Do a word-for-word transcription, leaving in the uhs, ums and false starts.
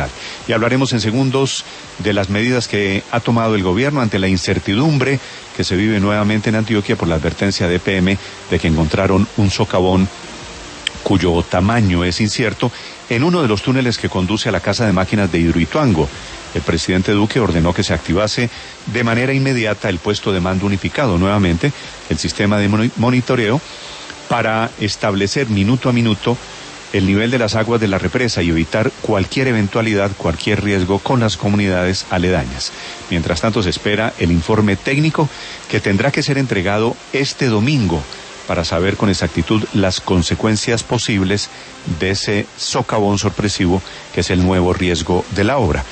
nacional. Y hablaremos en segundos de las medidas que ha tomado el gobierno ante la incertidumbre que se vive nuevamente en Antioquia por la advertencia de E P M de que encontraron un socavón cuyo tamaño es incierto en uno de los túneles que conduce a la casa de máquinas de Hidroituango. El presidente Duque ordenó que se activase de manera inmediata el puesto de mando unificado, nuevamente el sistema de monitoreo, para establecer minuto a minuto el nivel de las aguas de la represa y evitar cualquier eventualidad, cualquier riesgo con las comunidades aledañas. Mientras tanto, se espera el informe técnico que tendrá que ser entregado este domingo para saber con exactitud las consecuencias posibles de ese socavón sorpresivo que es el nuevo riesgo de la obra.